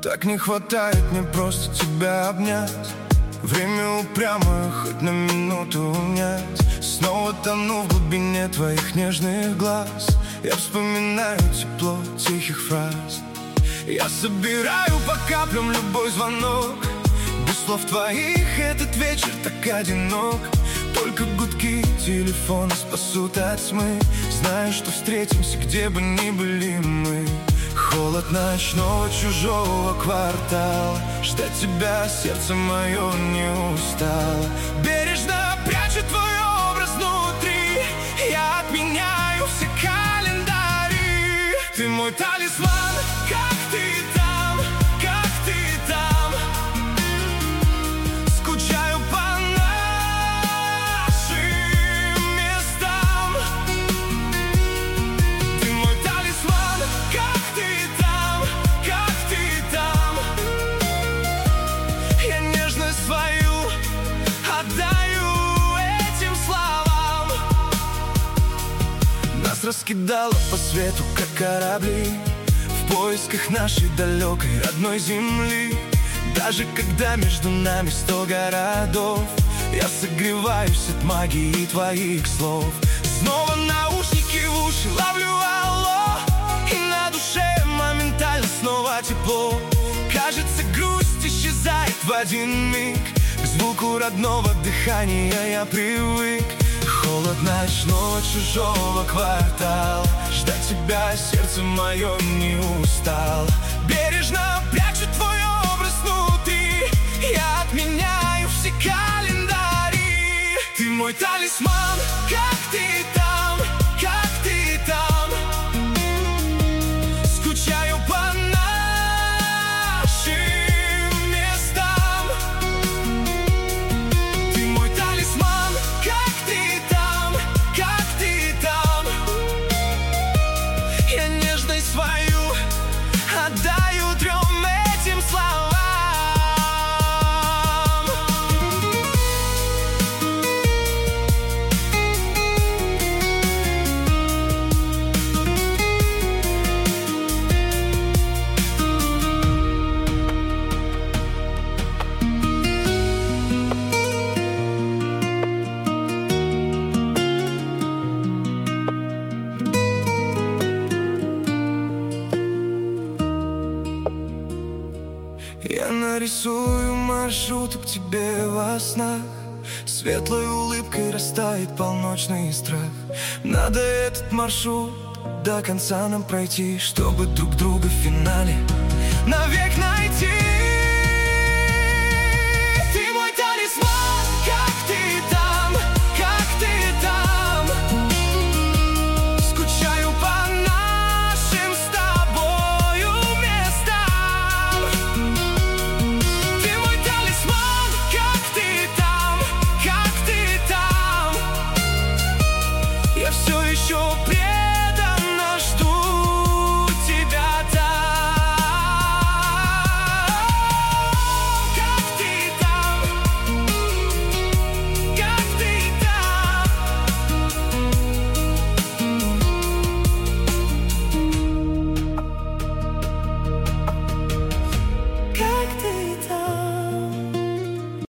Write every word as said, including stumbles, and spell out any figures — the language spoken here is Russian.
Так не хватает мне просто тебя обнять. Время упрямое, хоть на минуту унять. Снова тону в глубине твоих нежных глаз. Я вспоминаю тепло тихих фраз. Я собираю по каплям любой звонок. Без слов твоих этот вечер так одинок. Только гудки телефона спасут от тьмы. Знаю, что встретимся, где бы ни были мы. Холод ночного чужого квартала. Ждать тебя сердце мое не устало. Бережно прячу твой образ внутри. Я отменяю все календари. Ты мой талисман, как ты там, как ты там. Скучаю по нашим местам. Ты мой талисман, как ты там, как ты там. Я нежность свою отдаю этим словам. Нас раскидало по свету, как корабли, в поисках нашей далекой родной земли. Даже когда между нами сто городов, я согреваюсь от магии твоих слов. Снова наушники в уши, ловлю алло, и на душе моментально снова тепло. Кажется, грусть исчезает в один миг. К звуку родного дыхания я привык. Холод ночного чужого квартала. Ждать тебя сердце мое не устало. Бережно прячу твой образ внутри. Я отменяю все календари. Ты мой талисман, как ты там, как ты там. Скучаю по нашим местам. Ты мой талисман, как ты там, как ты там. Я нежность свою отдаю трем этим словам. Я нарисую маршрут к тебе во снах. Светлой улыбкой растает полночный страх. Надо этот маршрут до конца нам пройти, чтобы друг друга в финале навек найти.